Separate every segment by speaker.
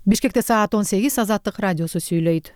Speaker 1: Бишкекте саат 18 Азаттык радиосу сүйлөйт.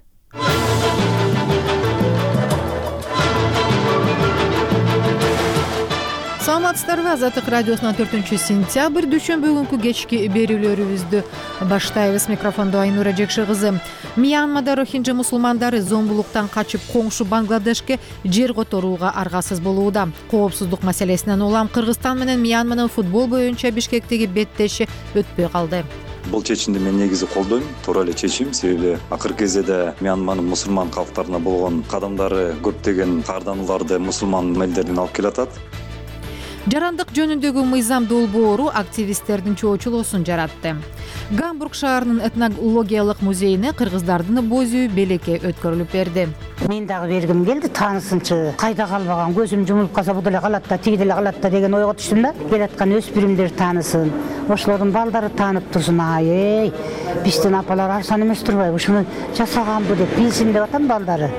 Speaker 1: Саламатсыздарбы? Азаттык радиосунан 4-сентябрь дүйшөмбү күнкү кечки берүүлөрүбүздү баштайбыз. Микрофондо Айнура Жекши кызы. Мьянмада рохинджа мусулмандары зомбулуктан качып коңшу Бангладешке жер которууга аргасыз болууда. Коопсуздук маселесинен улам Кыргызстан менен Мьянманын футбол боюнча Бишкектеги беттеши өтпөй калды.
Speaker 2: Бул чечимди мен негизи колдойм. Туура эле чечим, себеби акыркы кезеде Мьянманын мусулман калктарына болгон кадамдары көптөгөн каарданууларды мусулман элдерден алып келатат.
Speaker 1: Жарандык жөнүндөгү мыйзам долбоору активисттердин чоочулоосун жаратты. Гамбург шаарынын этнологиялык музейине кыргыздардын бозүү белекке өткөрүлүп берди.
Speaker 3: Мен дагы бергим келди, таанысынчы кайда калбаган, көзүм жумулуп калса бу деле калат да, тиги деле калат да деген ойго түштүм да. Келаткан өспүрүмдөр таанысын, ошолордун балдары таанып турсун. Ай, биздин апалар арсан эмес турбайбы, ушуну жасаганбы деп билсин деп атам балдары.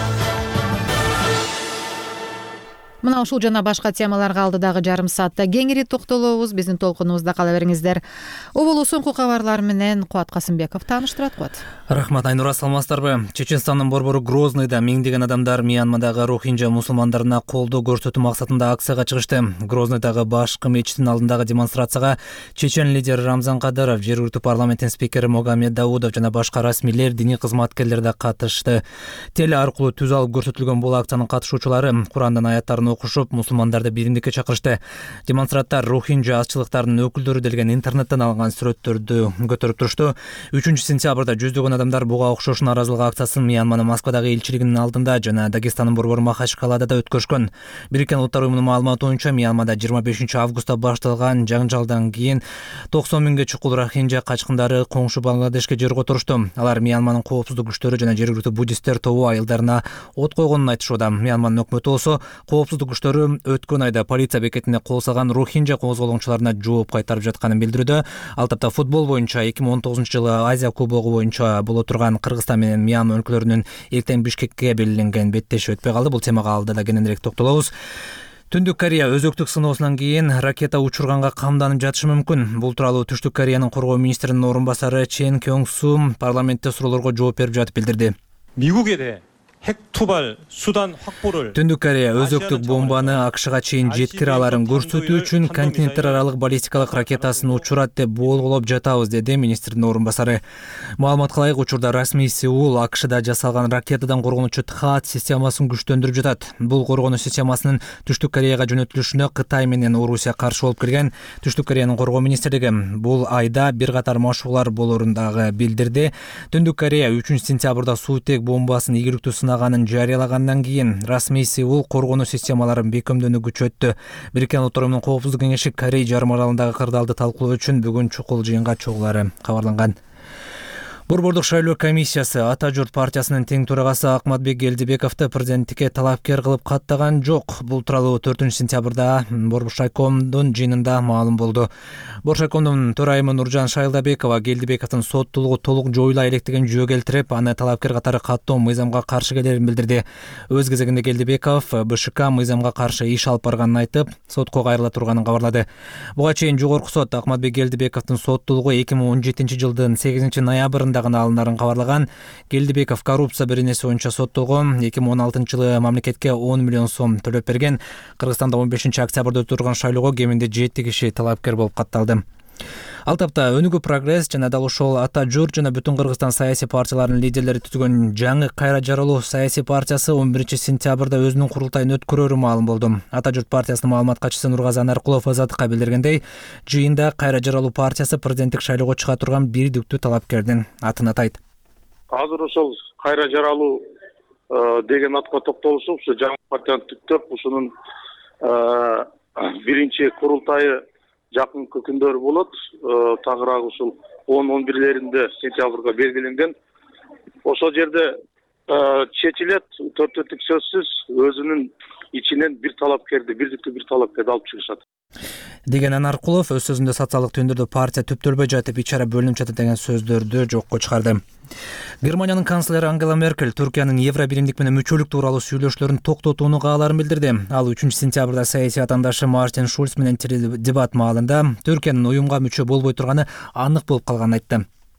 Speaker 1: Мына ушул жана башка темаларга алдыдагы жарым саатта кеңири токтолобуз. Биздин толкунубузда кала бериңиздер. Оболу соңку кабарлар менен Кубат Касымбеков тааныштырат. Кубат.
Speaker 4: Рахмат, Айнура, саламатсыздарбы? Чеченстандын борбору Грознойда миңдеген адамдар Мьянмадагы рохинджа мусулмандарына колдоо көрсөтүү максатында акцияга чыгышты. Грознойдагы башкы мечиттин алдындагы демонстрацияга чечен лидери Рамзан Кадыров, жергиликтүү парламенттин спикери Могамед Даудов жана башка расмийлер, диний кызматкерлер да катышты. Теле аркылуу түз алып көрсөтүлгөн бул акциянын катышуучулары Курандан аяттарын окушуп, мусулмандарды биримдикке чакырышты. Демонстранттар рохинджа азчылыктарынын өкүлдөрү делген интернеттен алган сүрөттөрдү көтөрүп турушту. 3-сентябрда жүздөгөн адамдар буга окшош нааразылык акциясын Мьянманын Москвадагы элчилигинин алдында жана Дагестандын борбору Махачкалада да өткөрүшкөн. Бириккен Улуттар уюмунун маалыматы боюнча Мьянмада 25-августта башталган жаңжалдан кийин 90 миңге чукул рохинджа качкындары коңшу Бангладешке жер которушту. Алар Мьянманын коопсуздук күчтөрү жана жергиликтүү буддисттер тобу айылдарына от койгонун айтышууда. Мьянманын өкмөтү болсо коопсуздук күчтөрү өткөн айда полиция бекетине кол салган рохинджа козголоңчуларына жооп кайтарып жатканын билдирүүдө. Ал тапта футбол боюнча 2019-жылы Азия кубогу боюнча боло турган Кыргызстан менен Мьянма өлкөлөрүнүн эртең Бишкекке белгиленген беттеши өтпөй калды. Бул темага алдыда кененирээк токтолобуз. Түндүк Корея өзөктүк сыноосунан кийин ракета учурганга камданып жатышы мүмкүн. Бул тууралуу Түштүк Кореянын коргоо министринин орун басары Чен Кёнг Су парламентте суроолорго жооп берип жатып билдирди. Түндүк Корея өзөктүк бомбаны АКШга чейин жеткире аларын көрсөтүү үчүн континенттер аралык баллистикалык ракетасын учурат деп болгулоп жатабыз, деди министрдин орун басары. Маалыматка ылайык, учурда расмий Сеул АКШда жасалган ракетадан коргонуучу ТХААД системасын күчтөндүрүп жатат. Бул коргонуу системасынын Түштүк Кореяга жөнөтүлүшүнө Кытай менен Орусия каршы болуп келген. Түштүк Кореянын коргоо министрлиги бул айда бир катар машыгуулар болорун дагы билдирди. Түндүк Корея 3-сентябрда суутек бомбасын ийгиликтүү жарыялагандан кийин расмий Сеул коргонуу системаларын бекемдөөнү күчөттү. Бириккен Улуттар уюмунун коопсуздук кеңеши Корей жарым аралындагы кырдаалды талкуулоо үчүн бүгүн чукул жыйынга чогулары кабарланган. Борбордук шайлоо комиссиясы Ата журт партиясынын тең төрагасы Акматбек Келдибековду президенттикке талапкер кылып каттаган жок. Бул тууралуу 4-сентябрда Боршайкомдун жыйынында маалым болду. Боршайкомдун төрайымы Нуржан Шайлдабекова Келдибековдун соттуулугу толук жоюла электигин жөө келтирип, аны талапкер катары каттоо мыйзамга каршы келерин билдирди. Өз кезегинде Келдибеков БШК мыйзамга каршы иш алып барганын айтып, сотко кайрыла турганын кабарлады. Буга чейин жогорку сот Акматбек Келдибековдун соттуулугу 2017-жылдын 8-ноябрында алынарын кабарлаган. Келдибеков коррупция беренеси боюнча соттолгон. 2016-жылы мамлекетке 10 миллион сом төлөп берген. Кыргызстанда 15-октябрда өтүлгөн шайлоого кеминде 7 киши талапкер болуп катталды. Ал тапта Өнүгүү прогресс жана дал ошол Ата журт жана бүтүн Кыргызстан саясий партияларынын лидерлери түзгөн жаңы кайра жаралуу саясий партиясы 11-сентябрда өзүнүн курултайын өткөрөрү маалым болду. Ата журт партиясынын маалымат катчысы Нургазы Анаркулов Азаттыкка билдиргендей, жыйында кайра жаралуу партиясы президенттик шайлоого чыга турган бирдиктүү талапкердин атын атайт.
Speaker 5: Азыр ошол кайра жаралуу деген атка токтолушуп, ушу жаңы партияны түптөп, ушунун биринчи курултайы жакынкы күндөрү болот. Тагыраак ушул 10-11-леринде сентябрга белгиленген. Ошол жерде чечилет, төртөттүк сөзсүз өзүнүн ичинен бир талапкерди, бирдиктүү бир талапкерди алып чыгышат.
Speaker 4: деген Анаркулов өз сөзүндө социалдык төндөрдө партия түптөлбөй жатып ич ара бөлүнүп жатат деген сөздөрдү жокко чыгарды. Германиянын канцлери Ангела Меркель Түркиянын Евро биримдик менен мүчөлүк тууралуу сүйлөшүүлөрүн токтотууну кааларын билдирди. Ал 3-сентябрда саясий атаандашы Мартин Шульц менен дебат маалында Түркиянын уюмга мүчө болбой турганы анык болуп калганын айтты.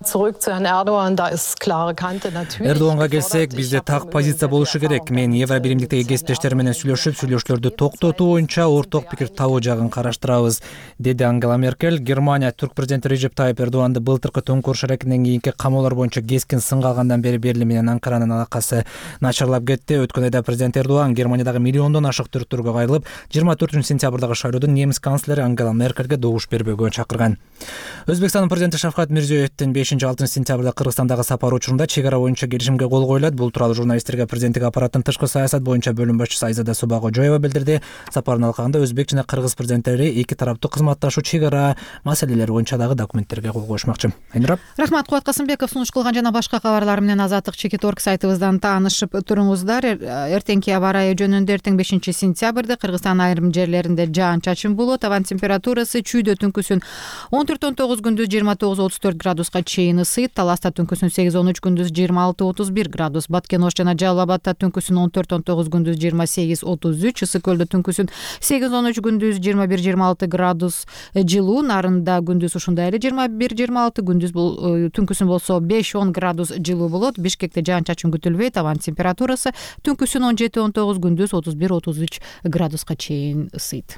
Speaker 6: Zurück zu Herrn Erdogan, da ist klare Kante natürlich.
Speaker 4: Эрдоганга келсек, бизде так позиция болушу керек. Мен Евробиримдиктеги кесиптештер менен сүйлөшүлөрдү токтотуу боюнча орток пикир табуу жагын караштырабыз, деди Ангела Меркель. Германия түрк президенти Режеп Тайып Эрдоганды былтыркы төңкөрүш аракетинен кийинки камоолор боюнча кескин сынга алгандан бери Берлин менен Анкаранын алакасы начарлап кетти. Өткөн айда президент Эрдоган Германиядагы миллиондон ашык түрктөргө кайрылып, 24-сентябрдагы шайлоодон немис канцлери Ангела Меркельге добуш бербөөгө чакырган. Өзбекстандын президенти Шавкат Мирзиёевдин 5-6 сентябрда Кыргызстандагы сапары учурунда чек ара боюнча келишимге кол коюлат. Бул тууралуу журналисттерге президенттик аппараттын тышкы саясат боюнча бөлүм башчысы Айзада Субагожоева билдирди. Сапардын алкагында өзбек жана кыргыз президенттери эки тараптуу кызматташуу чек ара маселелери боюнча дагы документтерге кол коюшмакчы. Айнура.
Speaker 1: Рахмат, Кубат Касымбеков сунуш кылган жана башка кабарлар менен Азаттык Чекит.орг сайтыбыздан таанышып туруңуздар. Эртеңки аба ырайы жөнүндө эртең 5-сентябрда Кыргызстан айрым жерлеринде жаан-чачын болот. Абан температурасы чүйдө түнкүсүн 14-19, күндүз 29-34 градуска чейин ысыйт. Таласта түнкүсүн 8-13, күндүз 26-31 градус. Баткен Ош жана Жалал Абадта түнкүсүн 14-19, күндүз 28-33. Ысык көлдө түнкүсүн 8-13, күндүз 21-26 градус жылуу. Нарында күндүз ушундай эле 21-26, күндүз түнкүсүн болсо 5-10 градус жылуу болот. Бишкекте жаан-чачын күтүлбөйт. Абан температурасы түнкүсүн 17-19, күндүз 31-33 градуска чейин ысыйт.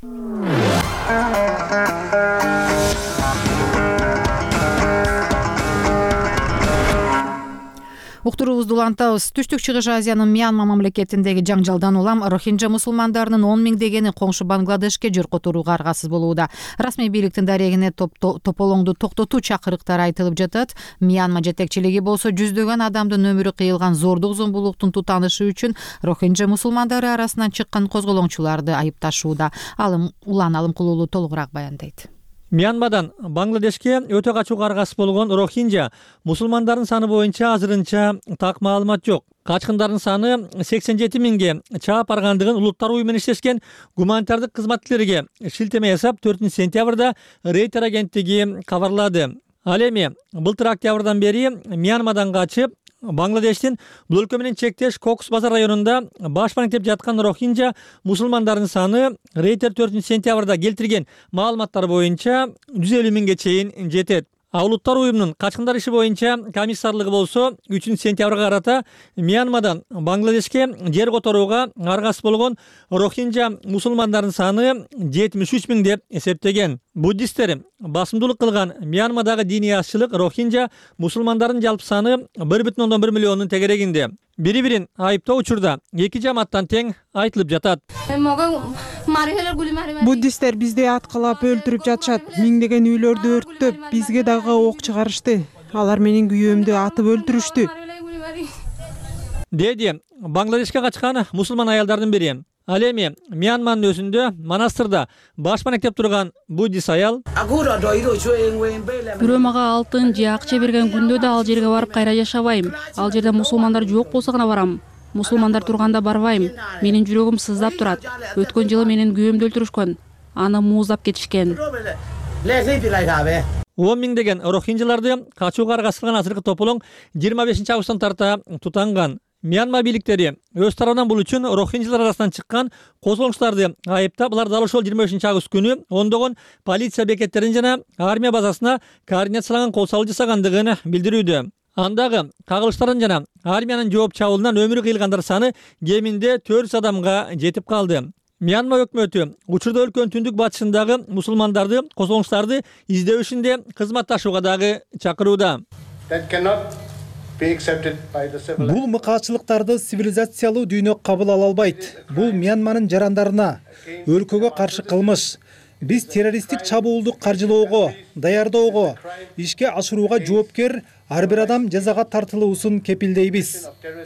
Speaker 1: Уктуруубузду улантабыз. Түштүк Чыгыш Азиянын Мьянма мамлекетиндеги жаңжалдан улам рохинджа мусулмандарынын 10 миңдегени коңшу Бангладешке жер которууга аргасыз болууда. Расмий бийликтин дарегине тополоңду токтотуу чакырыктары айтылып жатат. Мьянма жетекчилиги болсо жүздөгөн адамдын өмүрү кыйылган зордук зомбулуктун тутанышы үчүн рохинджа мусулмандары арасынан чыккан козголоңчуларды айыпташууда. Улан Алымкулуулу толугураак баяндайт.
Speaker 7: Мьянмадан Бангладешке өтө качууга аргасыз болгон рохинджа мусулмандардын саны боюнча азырынча так маалымат жок. Качкындардын саны 87 миңге чаап баргандыгын улуттар уюму менен иштешкен гуманитардык кызматкерлерге шилтеме жасап 4-сентябрда Рейтер агенттиги кабарлады. Ал эми былтыр октябрдан бери Мьянмадан качып Бангладештин бул өлкө менен чектеш Кокс базар районунда башпан иктеп жаткан рохинджа мусулмандардын саны Рейтер 4-сентябрда келтирген маалыматтар боюнча 150 миңге чейин жетет. Улуттар уюмунун качкындар иши боюнча комиссарлыгы болсо 3-сентябрга карата Мьянмадан Бангладешке жер которууга аргасыз болгон рохинджа мусулмандардын саны 73 миң деп эсептеген. Буддисттер басымдуулук кылган Мьянмадагы диний азчылык рохинджа мусулмандардын жалпы саны 1,1 миллиондун тегерегинде. Бири-бирин айыптоо учурда эки жамааттан тең айтылып жатат.
Speaker 8: Буддисттер бизди аткылап өлтүрүп жатышат. Миңдеген үйлөрдү өрттөп, бизге дагы ок чыгарышты. Алар менин күйөөмдү атып өлтүрүштү.
Speaker 7: Деди Бангладешке качкан мусулман аялдардын бири. Ал эми Мьянманын өзүндө монастырда башпан иктеп турган буддист аял
Speaker 9: бирөө мага алтын же акча берген күндө да ал жерге барып кайра жашабайм. Ал жерде мусулмандар жок болсо гана барам. Мусулмандар турганда барбайм. Менин жүрөгүм сыздап турат. Өткөн жылы менин күйөөмдү өлтүрүшкөн. Аны мууздап кетишкен.
Speaker 7: 10 миңдеген рохинджаларды качууга аргасылган азыркы тополоң 25 августтан тарта тутанган. Мьянма бийликтери өз тарабынан бул үчүн рохинджалар арасынан чыккан козголоңчуларды айыптап, алар дал ошол 25 август күнү ондогон полиция бекеттерин жана армия базасына координацияланган кол салуу жасагандыгын билдирүүдө. Андагы кагылыштардын жана армиянын жооп чабуулунан өмүрү кыйылгандар саны кеминде 400 адамга жетип калды. Мьянма өкмөтү учурда өлкөнүн түндүк батышындагы мусулмандарды, козголоңчуларды издөө ишинде кызматташууга дагы чакырууда.
Speaker 10: Бул мыкаачылыктарды цивилизациялуу дүйнө кабыл ала албайт. Бул Мьянманын жарандарына өлкөгө каршы кылмыш. Биз террористтик чабуулду каржылоого, даярдоого, ишке ашырууга жоопкер ар бир адам жазага тартылуусун кепилдейбиз.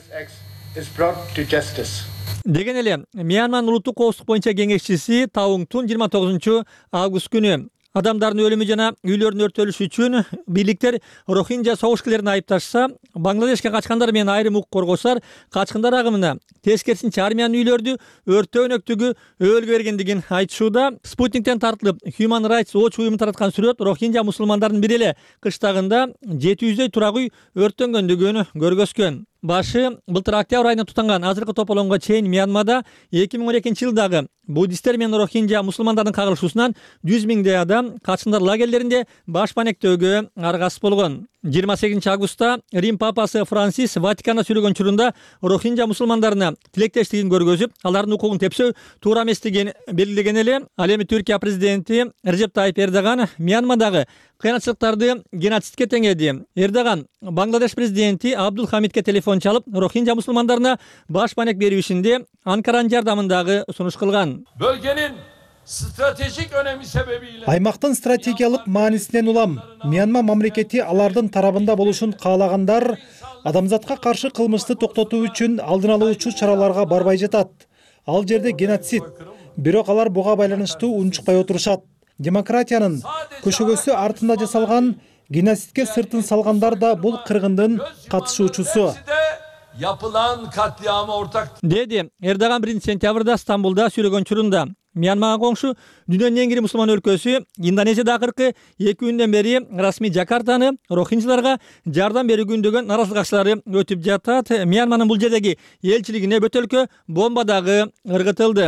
Speaker 7: Деген эле Мьянманын улуттук коопсуздук боюнча кеңешчиси Таунг Тун 29 август күнү адамдардын өлүмү жана үйлөрдүн өрттөлүшү үчүн бийликтер рохинджа согушкерлерин айыпташса, Бангладешке качкандар менен айрым укук коргоочулар качкындар агымына тескерисинче армиянын үйлөрдү өрттөө өнөктүгү өбөлгө бергендигин айтышууда. Спутниктен тартылып Human Rights Watch уюму тараткан сүрөт рохинджа мусулмандардын бир эле кыштагында 700дөй турак үй өрттөнгөндүгүн көргөзгөн. башы былтыр октябрь айында тутанган азыркы тополонго чейин Мьянмада 2012 жылдагы буддисттер менен рохинжа мусулмандардын кагылышуусунан 100 миңдей адам качкындар лагерлеринде баш банектөөгө аргасыз болгон. 28 августта Рим папасы Франсис Ватиканда сүйлөгөн учурунда рохинжа мусулмандарына тилектештигин көргөзүп, алардын укугун тепсөө туура эместигин белгилеген эле. Ал эми Түркия президенти Режеп Тайип Эрдоган Мьянмадагы кыянатчылыктарды геноцидке теңеди. Эрдоган Бангладеш президенти Абдул Хамидке телефон чалып, рохинжа мусулмандарына баш банек берүү ишинде Анкаранын жардамындагы сунуш кылган.
Speaker 11: Bölgenin stratejik önemi sebebiyle
Speaker 10: аймактын стратегиялык маанисинен улам Мьянма мамлекети алардын тарабында болушун каалагандар адамзатка каршы кылмышты токтотуу үчүн алдын алуучу чараларга барбай жатат. Ал жерде геноцид. Бирок алар буга байланыштуу унчукпай отурушат. Демократиянын көшөгөсү артында жасалган геноцидке сыртын салгандар да бул кыргындын катышуучусу.
Speaker 11: yapılan katliama ortak
Speaker 7: Dedi Erdoğan 1 sentябрда Стамбулда сүйлөгөн учурунда Мьянмага коңшу дүйнөнүн эң кири мусулман өлкөсү Индонезияда акыркы 2 күндөн бери расмий Жакартаны рохинжиларга жардам берүүгүндөгөн наразылыкчылары өтүп жатат. Мьянманын бул жердеги элчилигине бөтөлкө бомба дагы ыргытылды.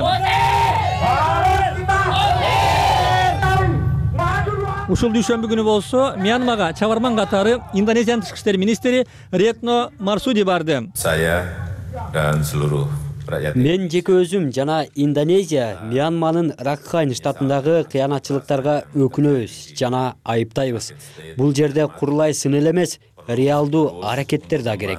Speaker 7: Ушул дүйшөмбү күнү болсо Мьянмага чабарман катары Индонезиянын тышкы иштер министри Ретно Марсуди барды.
Speaker 12: Мен жеке өзүм жана Индонезия Мьянманын Ракхайн штатындагы кыянатчылыктарга өкүнөбүз жана айыптайбыз. Бул жерде курулай сын эле эмес, реалдуу аракеттер да керек.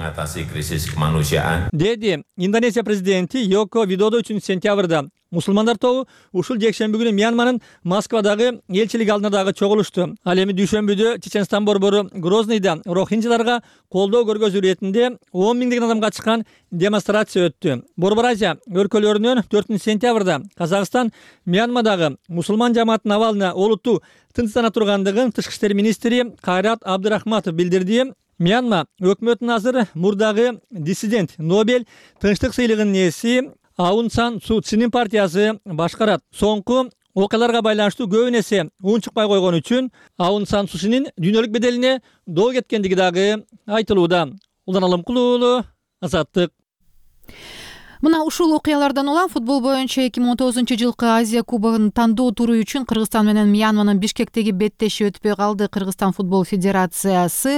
Speaker 7: Деди Индонезия президенти Йоко Видодо 3 сентябрда мусулмандар тобу ушул жекшемби күнү Мьянманын Москвадагы элчилик алдында дагы чогулушту. Ал эми дүйшөмбүдө Чеченстан борбору Грозныйда рохинжиларга колдоо көргөзүү иретинде 10 миңдеген адамга чыккан демонстрация өттү. Борбор Азия өлкөлөрүнөн 4 сентябрда Казакстан Мьянмадагы мусулман жамааттын абалына олуттуу тынчсыздана тургандыгын тышкы иштер министри Кайрат Абдырахматов билдирди. Мьянма өкмөтүнүн азыр мурдагы диссидент Нобель тынчтык сыйлыгынын ээси Аун Сан Су Чинин партиясы башкарат. Соңку окуяларга байланыштуу көп нерсе унчукпай койгон үчүн Аун Сан Су Чинин дүйнөлүк беделине доо кеткендиги дагы айтылууда. Улан Алым Кулуулу, Азаттык.
Speaker 1: Мына ушул окуялардан улам футбол боюнча 2019 жылкы Азия кубогун тандоо туру үчүн Кыргызстан менен Мьянманын Бишкектеги беттеши өтпөй калды. Кыргызстан футбол федерациясы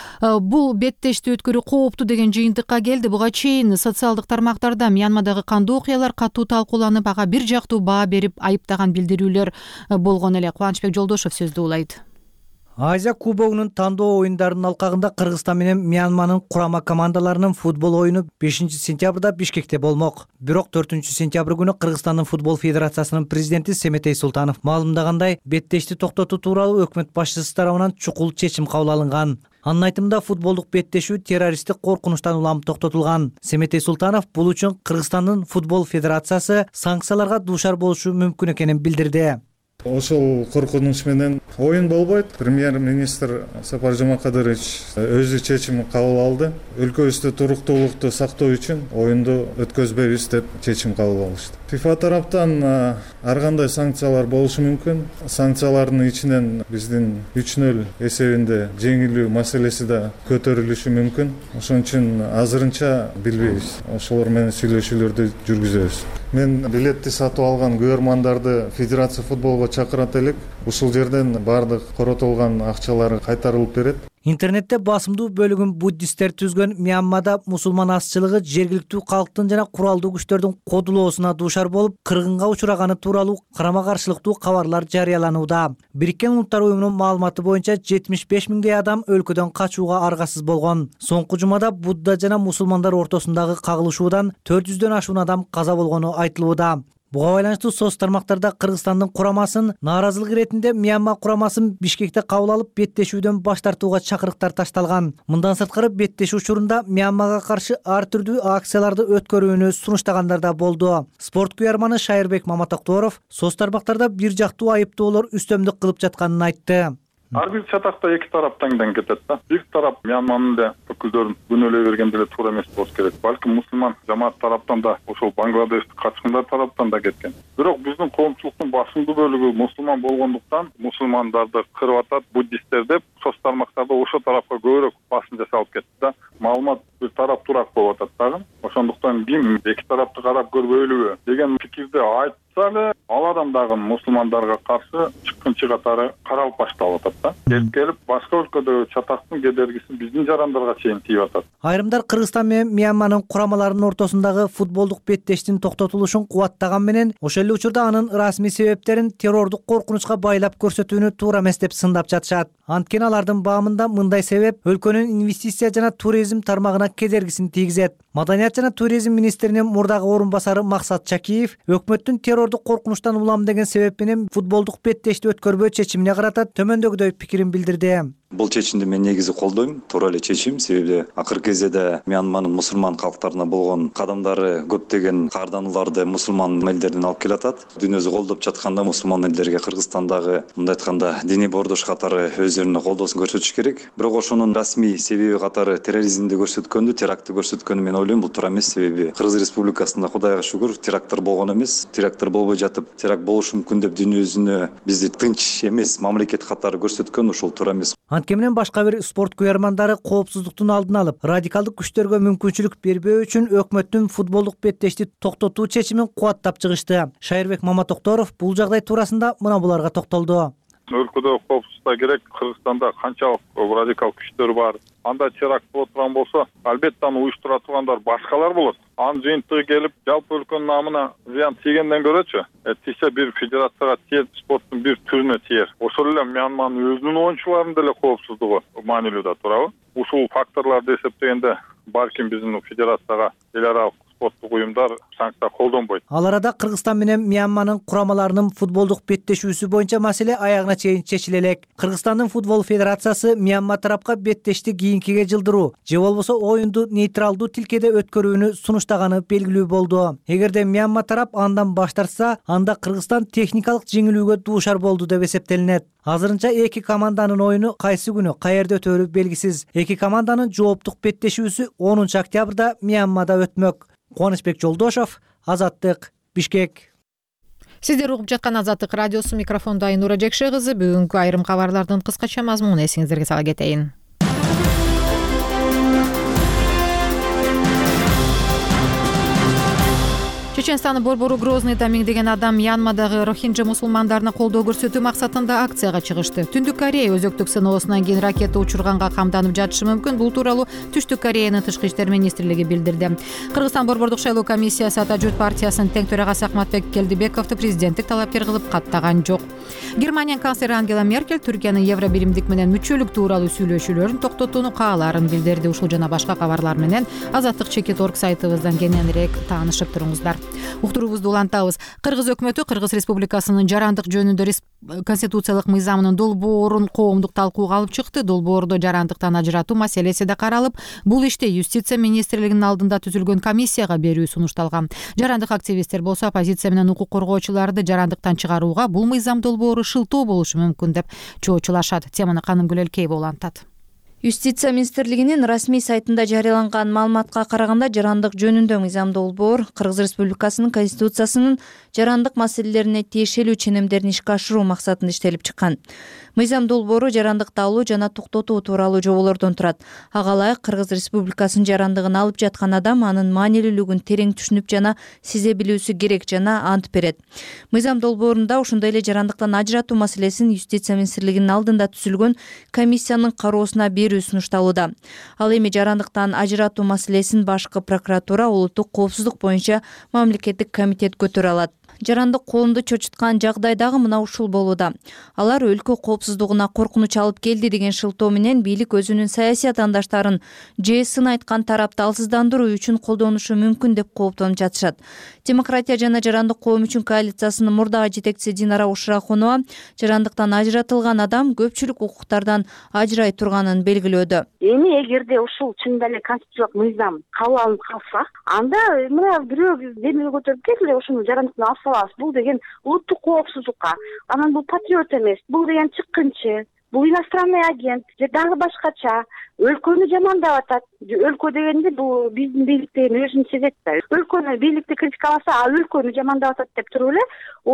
Speaker 1: бул беттешти өткөрүү кооптуу деген жыйынтыкка келди. Буга чейин социалдык тармактарда Мьянмадагы кандуу окуялар катуу талкууланып, ага бир жактуу баа берип айыптаган билдирүүлөр болгон эле. Кубанычбек Жолдошев сөздү улайт.
Speaker 13: Азия кубогунун тандоо оюндарынын алкагында Кыргызстан менен Мьянманын курама командаларынын футбол оюну 5 сентябрда Бишкекте болмок. Бирок 4 сентябрь күнү Кыргызстандын футбол федерациясынын президенти Семетей Султанов маалымдагандай, беттешти токтотуу тууралуу өкмөт башчысы тарабынан чукул чечим кабыл алынган. Анын айтымында футболдук беттешүү террористтик коркунучтан улам токтотулган. Семетей Султанов бул үчүн Кыргызстандын футбол федерациясы санкцияларга дуушар болушу мүмкүн экенин билдирди.
Speaker 14: Ошол коркунуч менен оюн болбойт. Премьер-министр Сапар Жумакадырович өзү чечим кабыл алды. Өлкөбүздө туруктуулукту сактоо үчүн оюнду өткөзбөйбүз деп чечим кабыл алышты. ФИФА тараптан ар кандай санкциялар болушу мүмкүн. Санкциялардын ичинен биздин 3-0 эсебинде жеңилүү маселеси да көтөрүлүшү мүмкүн. Ошон үчүн азырынча билбейбиз. Ошолор менен сүйлөшүүлөрдү жүргүзөбүз. Мен билетти сатып алган көрөрмандарды Федерация футболго чакырат элек. Ушул жерден бардык коротулган акчалары кайтарылып берет.
Speaker 13: Интернетте басымдуу бөлүгүн буддисттер түзгөн Мьянмада мусулман азчылыгы жергиликтүү калктын жана куралдуу күчтөрдүн кодулоосуна дуушар болуп, кыргынга учураганы тууралуу карама каршылыктуу кабарлар жарыяланууда. Бириккен Улуттар уюмунун маалыматы боюнча 75 миңдей адам өлкөдөн качууга аргасыз болгон. Соңку жумада Будда жана мусулмандар ортосундагы кагылышуудан 400дөн ашуун адам каза болгону айтылууда. Буга байланыштуу соц тармактарда Кыргызстандын курамасын нааразылык иретинде Мьянма курамасын Бишкекте кабыл алып беттешүүдөн баш тартууга чакырыктар ташталган. Мындан сырткары беттешүү учурунда Мьянмага каршы ар түрдүү акцияларды өткөрүүнү сунуштагандар да болду. Спорт күйөрманы Шайырбек Маматокторов соц тармактарда бир жактуу айыптоолор үстөмдүк кылып жатканын айтты.
Speaker 15: Ар бир чатакта эки тарап таңдан кетет да. Бир тарап Мьянманын да өкүлдөрүн күнөөлөй бергенде эле туура эмес болуш керек. Балким мусулман жамаат тараптан да, ошол Бангладештик качкындар тараптан да кеткен. Бирок биздин коомчулуктун басымдуу бөлүгү мусулман болгондуктан мусулмандарды кырып атат, буддисттер деп соц тармактарда ошол тарапка көбүрөөк басым жасалып кетти да. Маалымат бир тарап турак болуп атат дагы. Ошондуктан ким эки тарапты карап көрбөйлүбү деген пикирди айтса эле, ал адам дагы мусулмандарга каршы чыккынчы катары каралып башталып атат да. Келип башка өлкөдө чатактын кедергисин биздин жарандарга чейин тийип атат.
Speaker 13: Айрымдар Кыргызстан менен Мьянманын курамаларынын ортосундагы футболдук беттештин токтотулушун кубаттаган менен ошол эле учурда анын расмий себептерин террордук коркунучка байлап көрсөтүүнү туура эмес деп сындап жатышат. Анткени алардын баамында мындай себеп өлкөнүн инвестиция жана туризм тармагына кедергисин тийгизет. Маданият жана туризм министринин мурдагы орун басары Максат Чакиев өкмөттүн террордук коркунучтан улам деген себеп менен футболдук беттешти өткөрбөө чечимине карата төмөндөгүдөй пикирин билдирди.
Speaker 2: Бул чечимди мен негизи колдойм, туура эле чечим. Себеби акыркы кезеде Мьянманын мусулман калктарына болгон кадамдары көптөгөн каарданууларды мусулман элдерден алып келатат. Дүйнөсү колдоп жатканда мусулман элдерге Кыргызстандагы мындай айтканда диний бордош катары өздөрүнүн колдоосун көрсөтүш керек. Бирок ошонун расмий себеби катары терроризмди көрсөткөндү, терактты көрсөткөндү мен ойлойм, бул туура эмес. Себеби Кыргыз Республикасында Кудайга шүгүр теракттар болгон эмес. Теракттар болбой жатып, теракт болушу мүмкүн деп дүйнөсүнө бизди тынч эмес мамлекет катары көрсөткөн ошол туура эмес.
Speaker 13: Анткени менен башка бир спорт куярмандары коопсуздуктун алдын алып, радикалдык күчтөргө мүмкүнчүлүк бербөө үчүн өкмөттүн футболдук беттешти токтотуу чечимин кубаттап чыгышты. Шайырбек Маматокторов бул жагдай туурасында мына буларга токтолду.
Speaker 15: Өлкөдө коопсуздук керек. Кыргызстанда канчалык радикал күчтөр бар. Анда теракт болуп турган болсо, албетте аны уюштура тургандар башкалар болот. Анын жыйынтыгы келип, жалпы өлкөнүн намына зыян тийгенден көрөчү, тийсе бир федерацияга тиер, спорттун бир түрүнө тиер. Ошол эле Мьянманын өзүнүн оюнчуларынын деле коопсуздугу маанилүү да, туурабы? Ушул факторлорду эсептегенде, балким биздин федерацияга эл аралык спорттук уюмдар санкция колдонбойт.
Speaker 13: Ал арада Кыргызстан менен Мьянманын курамаларынын футболдук беттешүүсү боюнча маселе аягына чейин чечиле элек. Кыргызстандын футбол федерациясы Мьянма тарапка беттешти кийинкиге жылдыруу же болбосо оюнду нейтралдуу тилкеде өткөрүүнү сунуштаганы белгилүү болду. Эгерде Мьянма тарап андан баш тартса, анда Кыргызстан техникалык жеңилүүгө дуушар болду деп эсептелинет. Азырынча эки команданын оюну кайсы күнү каерде өтөрү белгисиз. Эки команданын жооптук беттешүүсү 10 октябрда Мьянмада өтмөк. Кубанычбек Жолдошов, Азаттык, Бишкек.
Speaker 1: Сиздер угуп жаткан Азаттык радиосу, микрофондо Айнура Жекше кызы. Бүгүнкү айрым кабарлардын кыскача мазмунун эсиңиздерге сала кетейин. Чеченстандын борбору Грозныйда миңдеген адам Мьянмадагы рохинджа мусулмандарына колдоо көрсөтүү максатында акцияга чыгышты. Түндүк Корея өзөктүк сыноосунан кийин ракета учурганга камданып жатышы мүмкүн. Бул тууралуу Түштүк Кореянын тышкы иштер министрлиги билдирди. Кыргызстан борбордук шайлоо комиссиясы Ата журт партиясынын тең төрагасы Акматбек Келдибековду президенттик талапкер кылып каттаган жок. Германиянын канцлери Ангела Меркель Түркиянын Евро биримдик менен мүчөлүк тууралуу сүйлөшүүлөрүн токтотууну каалаарын билдирди. Ушул жана башка кабарлар менен Азаттык.org сайтыбыздан кененирээк таанышып туруңуздар. Уктуруубузду улантабыз. Кыргыз өкмөтү Кыргыз Республикасынын жарандык жөнүндө конституциялык мыйзамынын долбоорун коомдук талкууга алып чыкты. Долбоордо жарандыктан ажыратуу маселеси да каралып, бул ишти юстиция министрлигинин алдында түзүлгөн комиссияга берүү сунушталган. Жарандык активисттер болсо оппозиция менен укук коргоочуларды жарандыктан чыгарууга бул мыйзам долбоору шылтоо болушу мүмкүн деп чоочулашат. Теманы Канымгүл Элкеева улантат.
Speaker 16: Юстиция министрлигинин расмий сайтында жарыяланган маалыматка караганда, жарандык жөнүндө мыйзам долбоор Кыргыз Республикасынын конституциясынын жарандык маселелерине тиешелүү ченемдерин ишке ашыруу максатында иштелип чыккан. Мыйзам долбоору жарандыкты алуу жана токтотуу тууралуу жоболордон турат. Ага ылайык Кыргыз Республикасынын жарандыгын алып жаткан адам анын маанилүүлүгүн терең түшүнүп жана сезе билүүсү керек жана ант берет. Мыйзам долбоорунда ошондой эле жарандыктан ажыратуу маселесин юстиция министрлигинин алдында түзүлгөн комиссиянын кароосуна берүү сунушталууда. Ал эми жарандыктан ажыратуу маселесин башкы прокуратура улуттук коопсуздук боюнча мамлекеттик комитет көтөрө алат. Жарандык коомду чочуткан жагдайдагы мына ушул болууда. Алар өлкө коопсуздугуна коркунуч алып келди деген шылтоо менен бийлик өзүнүн саясий атаандаштарын же сын айткан тарапты алсыздандыруу үчүн колдонушу мүмкүн деп кооптонуп жатышат. Демократия жана жарандык коом үчүн коалициясынын мурдагы жетекчиси Динара Ушрахунова жарандыктан ажыратылган адам көпчүлүк укуктардан ажырай турганын белгилөөдө.
Speaker 17: Эми эгерде ушул чындап эле конституциялык мыйзам кабыл алынып калса, анда мына бирөө демил көтөрүп келди, ушуну жарандыктан бул деген улуттук коопсуздукка, анан бул патриот эмес, бул деген чыккынчы, бул иностранный агент же дагы башкача өлкөнү жамандап атат. Өлкө дегенде бул биздин бийлик деген өзүн сезет да. Өлкөнү бийликти критикаласа, а өлкөнү жамандап атат деп туруп эле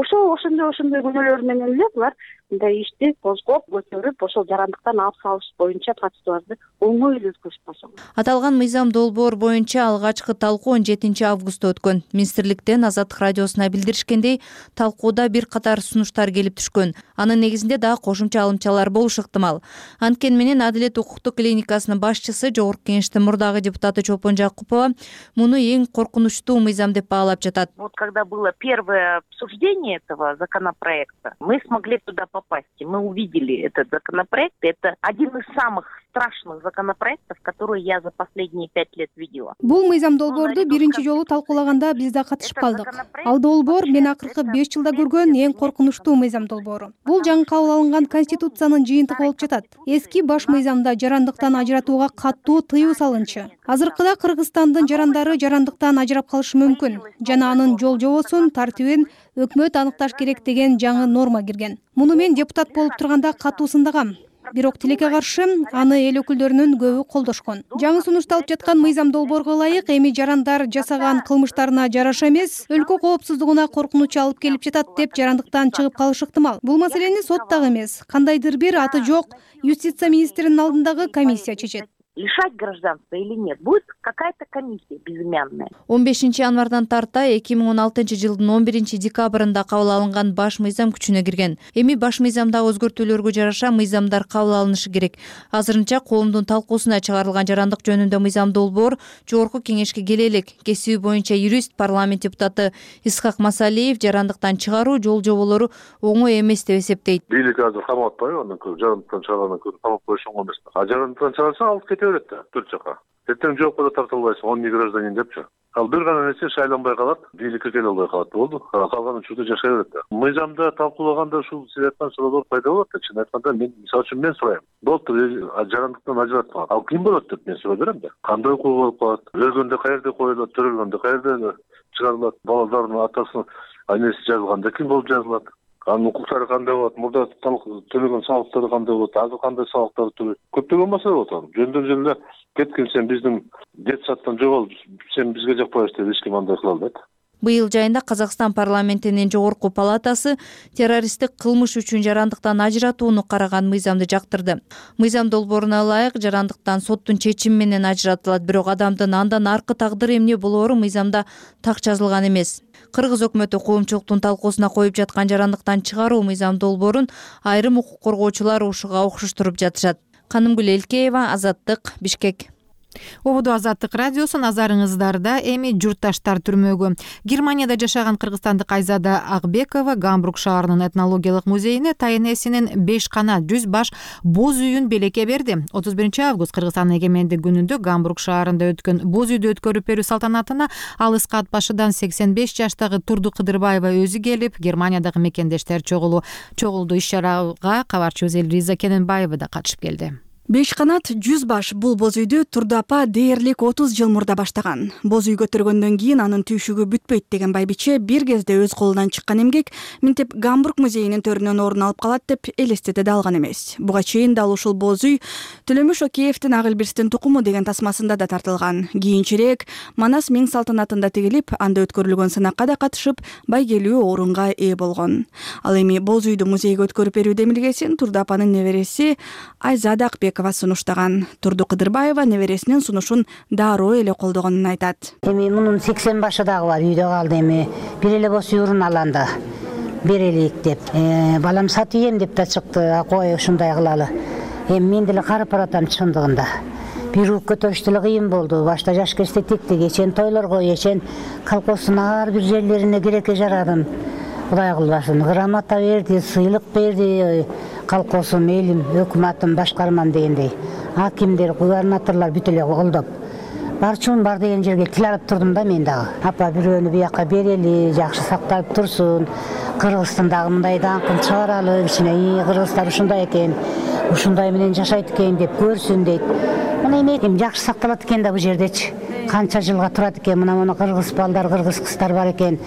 Speaker 17: ошондой күнөөлөр менен эле булар мындай ишти козгоп, көтөрүп, ошол жарандыктан алып салыш боюнча процедураны оңой эле өткөзүп.
Speaker 16: Аталган мыйзам долбоор боюнча алгачкы талкуу 17 августта өткөн. Министрликтен Азаттык радиосуна билдиришкендей, талкууда бир катар сунуштар келип түшкөн. Анын негизинде дагы кошумча алымчалар болушу ыктымал. Анткени менен Адилет укуктук клиникасынын башчысы, Жогорку Кеңештин мурдагы депутаты Чолпон Жакупова муну эң коркунучтуу мыйзам деп баалап жатат.
Speaker 18: Вот когда было первое обсуждение этого законопроекта, мы смогли туда попасть. Мы увидели этот законопроект. Это один из самых страшных законопроектов, которые я за последние 5 лет видела.
Speaker 19: Бул мыйзам долбоорду биринчи жолу талкуулаганда биз да катышып калдык. Ал долбоор мен акыркы 5 жылда көргөн эң коркунучтуу мыйзам долбоору. Бул жаңы кабыл алынган конституциянын жыйынтыгы болуп жатат. Эски баш мыйзамда жарандыктан ажыратууга катуу тыюу салынчу. Азыркыда Кыргызстандын жарандары жарандыктан ажырап калышы мүмкүн жана анын жол жобосун, тартибин өкмөт аныкташ керек деген жаңы норма кирген. Муну мен депутат болуп турганда катуу сындагам. Бирок тилекке каршы аны эл өкүлдөрүнүн көбү колдошкон. Жаңы сунушталып жаткан мыйзам долбоорго ылайык эми жарандар жасаган кылмыштарына жараша эмес, өлкө коопсуздугуна коркунуч алып келип жатат деп жарандыктан чыгып калышы ыктымал. Бул маселени сот дагы эмес, кандайдыр бир аты жок юстиция министринин алдындагы комиссия чечет.
Speaker 18: Лишать гражданства или нет, будет какая-то комиссия безымянная.
Speaker 16: 15 январдан тарта 2016 жылдын 11 декабрында кабыл алынган баш мыйзам күчүнө кирген. Эми баш мыйзамда өзгөртүүлөргө жараша мыйзамдар кабыл алынышы керек. Азырынча коомдун талкуусуна чыгарылган жарандык жөнүндө мыйзам долбоор Жогорку Кеңешке келе элек. Кесиби боюнча юрист, парламент депутаты Исхак Масалиев жарандыктан чыгаруу жол жоболору оңой эмес деп эсептейт.
Speaker 20: Бийлик азыр камап атпайбы, андан көрө жарандыктан чыгаргандан көрө камап коюш оңой эмес. А жарандыктан чыгарса алып кетет да, төрт жака. Эртең жоопко да тартылбайсың, 10 гражданин депчи. Ал бир гана нерсе шайланбай калат, бийликке келе албай калат, болду. Калган учурда жашай берет да. Мыйзамда талкуулаганда ушул сиз айткан суроолор пайда болот да. Чын айтканда мен мисалы үчүн мен сурайм. Болду, жарандыктан ажыраткан. Ал ким болот деп мен сурай берем да. Кандай укугу болуп калат? Өлгөндө каерде коюлат, төрөлгөндө каерде чыгарылат? Балалардын атасынын айнеси жазылганда ким болуп жазылат? Анын укуктары кандай болот? Мурда төлөгөн салыктары кандай болот? Азыр кандай салыктар төлөйт? Көптөгөн маселе болот. Жөндөн эле кеткин сен биздин детсадтан жоголуп, сен бизге жакпайсың деп эч ким андай кыла албайт.
Speaker 16: Быйыл жайында Казакстан парламентинин жогорку палатасы террористтик кылмыш үчүн жарандыктан ажыратууну караган мыйзамды жактырды. Мыйзам долбооруна ылайык жарандыктан соттун чечими менен ажыратылат, бирок адамдын андан аркы тагдыры эмне болоору мыйзамда так жазылган эмес. Кыргыз өкмөтү коомчулуктун талкуусуна коюп жаткан жарандыктан чыгаруу мыйзам долбоорун айрым укук коргоочулар ушуга окшоштуруп жатышат. Канымгүл Элкеева, Азаттык, Бишкек.
Speaker 1: Обуду Азаттык радиосу назарыңыздарда эми журтташтар түрмөгү. Германияда жашаган кыргызстандык Айзада Акбекова Гамбург шаарынын этнологиялык музейине тайнесинин 5 канат 100 баш боз үйүн белекке берди. 31 август Кыргызстандын эгемендик күнүндө Гамбург шаарында өткөн боз үйдү өткөрүп берүү салтанатына алыска ат башыдан 85 жаштагы Турду Кыдырбаева өзү келип, Германиядагы мекендештер чогулду. Иш-чарага кабарчыбыз Элриза Кененбаева да катышып келди.
Speaker 19: 5 канат 100 баш бул боз үйдү Турду апа дээрлик 30 жыл мурда баштаган. Боз үй көтөргөндөн кийин анын түйшүгү бүтпөйт деген байбиче бир кезде өз колунан чыккан эмгек минтип Гамбург музейинин төрүнөн орун алып калат деп элестете да алган эмес. Буга чейин дал ушул боз үй Төлөмүш Океевдин Агылбирстин тукуму деген тасмасында да тартылган. Кийинчерээк Манас миң салтанатында тигилип, анда өткөрүлгөн сынакка да катышып, байгелүү орунга ээ болгон. Ал эми боз үйдү музейге өткөрүп берүү демилгесин Турду апанын небереси Айзада Акбекова сунуштаган. Турду Кыдырбаева небересинин сунушун дароо эле колдогонун айтат.
Speaker 3: Эми мунун 80 башы дагы бар, үйдө калды. Эми бир эле боз үйрүн аланда берелик деп. Балам сатыйем деп да чыкты. Кой ушундай кылалы. Эми мен деле карып баратам чындыгында. Бир ук көтөрүш деле кыйын болду. Башта жаш кезде тиктик, эчен тойлорго, эчен колхоздун ар бир жерлерине керекке жарадым. Кудай кылбасын. Грамота берди, сыйлык берди. Колхозум, элим, өкмөтүм, башкармам дегендей. Акимдер, губернаторлор бүт эле колдоп. Барчун бар деген жерге тил алып турдум да мен дагы. Апа бирөөнү бияка берели, жакшы сакталып турсун. Кыргызстандагы мындай даңкын чыгаралы, кичине кыргыздар ушундай экен, ушундай менен жашайт экен деп көрсүн дейт. Мына эми жакшы сакталат экен да бу жердечи. Канча жылга турат экен, мына кыргыз балдар, кыргыз кыздар бар экен.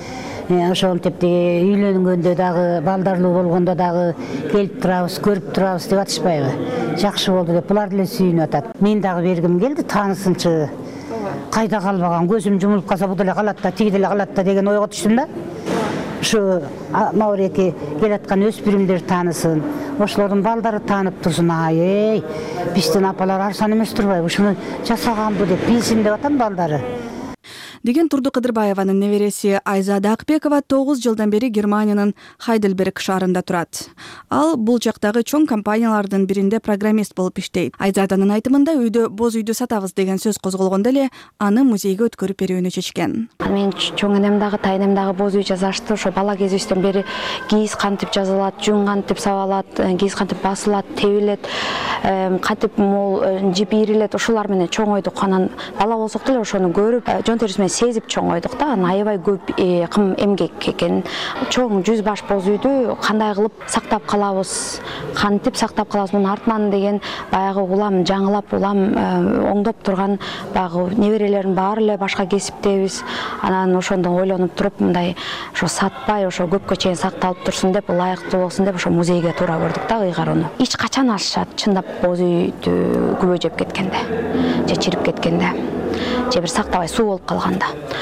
Speaker 3: ошентип үйлөнгөндө дагы балдарлуу болгондо дагы келип турабыз, көрүп турабыз деп атышпайбы? Жакшы болду деп булар деле сүйүнүп атат. Мен дагы бергим келди таанысынчы. Кайда калбаган, көзүм жумулуп калса бу деле калат да, тиги деле калат да деген ойго түштүм да. Ушу Мауреке келаткан өспүрүмдөр таанысын, ошолордун балдары таанып турсун. Ай, биздин апалар арсан эмес турбайбы? Ушуну жасаганбы деп билсин деп атам балдары.
Speaker 21: Деген Турду Кыдырбаеванын небереси Айзада Акбекова 9 жылдан бери Германиянын Хайдельберг шаарында турат. Ал бул жактагы чоң компаниялардын биринде программист болуп иштейт. Айзаданын айтымында үйдө боз үйдү сатабыз деген сөз козголгондо эле аны музейге өткөрүп берүүнү чечкен.
Speaker 22: Мен чоң энем дагы, тайнем дагы боз үй жазашты. Ошо бала кезибизден бери кийиз кантип жазылат, жүн кантип сабалат, кийиз кантип басылат, тебилет, кантип мол жип ийрилет, ошолар менен чоң ойдук. Анан бала болсок деле ошону көрүп, жон терисимен сезип чоң ойдук да. Анан аябай көп кым эмгек экен. Чоң 100 баш боз үйдү кандай кылып сактап калабыз, кантип сактап калабыз, мунун артынан деген баягы улам жаңылап, улам оңдоп турган баягы неберелердин баары эле башка кесиптебиз. Анан ошондон ойлонуп туруп, мындай ошо сатпай, ошо көпкө чейин сакталып турсун деп, ылайыктуу болсун деп ошо музейге туура көрдүк да ыйгарууну. Эч качан ашат, чындап боз үйдү күбө жеп кеткенде, же чирип кеткенде, же бир сактабай суу болуп калганда.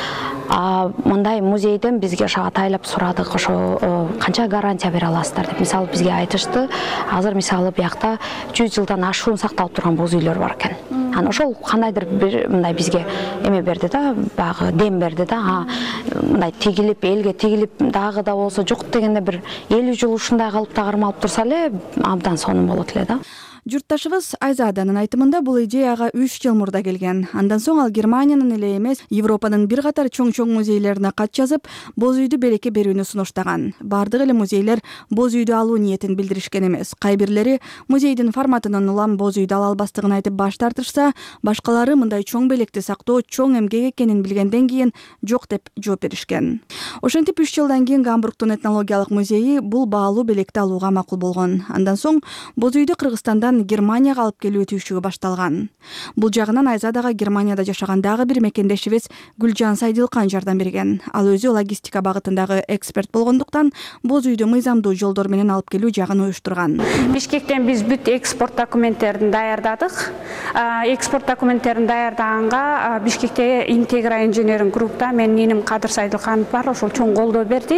Speaker 22: Мындай музейден бизге ошо атайлап сурадык, ошо канча гарантия бере аласыздар деп. Мисалы бизге айтышты, азыр мисалы биякта 100 жылдан ашуун сакталып турган боз үйлөр бар экен. Анан ошол кандайдыр бир мындай бизге эме берди да, баягы дем берди да. Мындай тигилип, элге тигилип дагы да болсо жок дегенде бир 50 жыл ушундай калыпта кармалып турса эле абдан сонун болот эле да.
Speaker 21: Журтташыбыз Айзаданын айтымында бул идеяга 3 жыл мурда келген. Андан соң ал Германиянын эле эмес, Европанын бир катар чоң-чоң музейлерине кат жазып, боз үйдү белекке берүүнү сунуштаган. Бардык эле музейлер боз үйдү алуу ниетин билдиришкен эмес. Кайбирлери музейдин форматынан улам боз үйдү ала албастыгын айтып баш тартышса, башкалары мындай чоң белекти сактоо чоң эмгек экенин билгенден кийин жок деп жооп беришкен. Ошентип 3 жылдан кийин Гамбургдун этнологиялык музейи бул баалуу белекти алууга макул болгон. Андан соң боз үйдү Кыргызстандан Германияга алып келүү түйшүгү башталган. Бул жагынан Айзадага Германияда жашагандагы бир мекендешибиз Гүлжан Сайдылкан жардам берген. Ал өзү логистика багытындагы эксперт болгондуктан боз үйдү мыйзамдуу жолдор менен алып келүү жагын уюштурган.
Speaker 23: Бишкектен биз бүт экспорт документтерин даярдадык. Экспорт документтерин даярдаганга Бишкекте Интегра инженеринг группта менин иним Кадыр Сайдылканов бар, ошол чоң колдоо берди.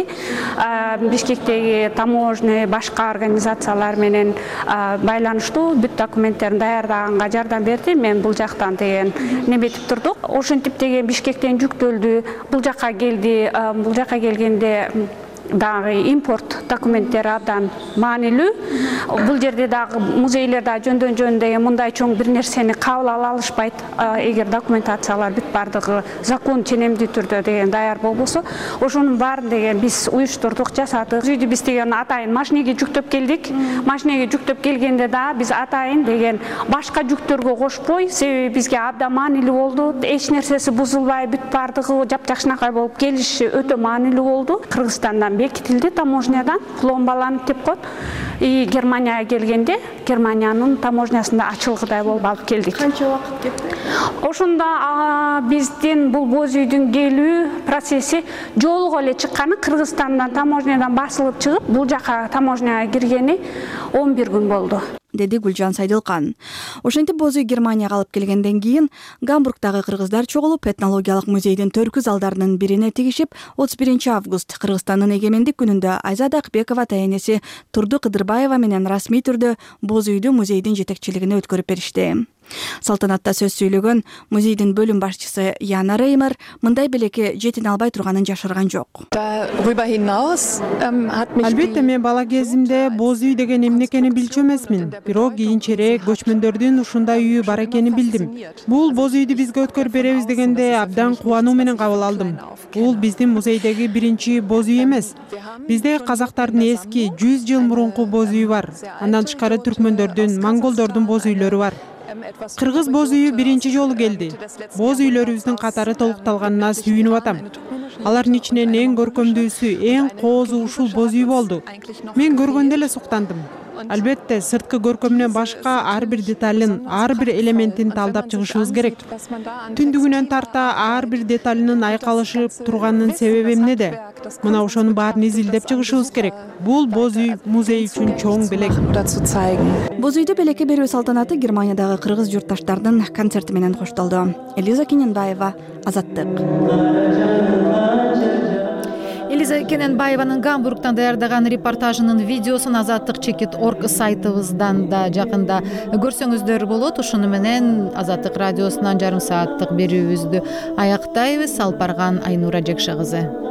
Speaker 23: Бишкектеги таможня, башка организациялар менен байланыштуу бүт документтерин даярдаганга жардам берди. Мен бул жактан деген неметип турдук. Ошентип деген Бишкектен жүктөлдү, бул жакка келди. Бул жакка келгенде дагы импорт документтери абдан маанилүү. Бул жерде дагы музейлер да жөндөн деген мындай чоң бир нерсени кабыл ала алышпайт. Эгер документациялар бүт бардыгы закон ченемдүү түрдө деген даяр болбосо, ошонун баарын деген биз уюштурдук, жасадык. Үйдү биз деген атайын машинеге жүктөп келдик. Машинеге жүктөп келгенде да биз атайын деген башка жүктөргө кошпой, себеби бизге абдан маанилүү болду. Эч нерсеси бузулбай, бүт бардыгы жапжакшынакай болуп келиши өтө маанилүү болду. Кыргызстандан бекитилди таможнядан, пломбаланып деп коет. Германияга келгенде Германиянын таможнясында ачылгыдай болуп алып келдик.
Speaker 21: Канча убакыт кетти?
Speaker 23: Ошондо биздин бул боз үйдүн келүү процесси жолго эле чыкканы, Кыргызстандан таможнядан басылып чыгып, бул жака таможняга киргени 11 күн болду,
Speaker 21: деди Гүлжан Сайдылкан. Ошентип боз үй Германияга алып келгенден кийин Гамбургдагы кыргыздар чогулуп этнологиялык музейдин төркү залдарынын бирине тигишип, 31 август Кыргызстандын эгемендик күнүндө Айзада Акбекова тайенеси Турду Кыдырбаева менен расмий түрдө боз үйдү музейдин жетекчилигине өткөрүп беришти. Салтанатта сөз сүйлөгөн музейдин бөлүм башчысы Яна Реймер мындай белекке жетине албай турганын жашырган жок.
Speaker 8: Албетте мен бала кезимде боз үй деген эмне экенин билчү эмесмин. Бирок кийинчерээк көчмөндөрдүн ушундай үйү бар экенин билдим. Бул боз үйдү бизге өткөрүп беребиз дегенде абдан кубануу менен кабыл алдым. Бул биздин музейдеги биринчи боз үй эмес. Бизде казактардын эски 100 жыл мурунку боз үйү бар. Андан тышкары түркмөндөрдүн, монголдордун боз үйлөрү бар. Кыргыз боз үйү биринчи жолу келди. Боз үйлөрүбүздүн катары толукталганына сүйүнүп атам. Алардын ичинен эң көркөмдүүсү, эң коозу ушул боз үй болду. Мен көргөндө эле суктандым. албетте сырткы көркөмүнөн башка ар бир деталын, ар бир элементин талдап чыгышыбыз керек. Түндүгүнөн тарта ар бир деталынын айкалышып турганынын себеби эмнеде? Мына ошонун баарын изилдеп чыгышыбыз керек. Бул боз үй музей үчүн чоң белек.
Speaker 21: Боз үйдө белекке берүү салтанаты Германиядагы кыргыз журтташтардын концерти менен коштолду. Элиза Кененбаева, Азаттык.
Speaker 1: Элиза Кененбаеванын Гамбургтан даярдаган репортажынын видеосун azattik.org сайтыбыздан да жакында көрсөңүздөр болот. Ушуну менен Азаттык радиосунан жарым сааттык берүүбүздү аяктайбыз. Алып барган Айнура Жекше кызы.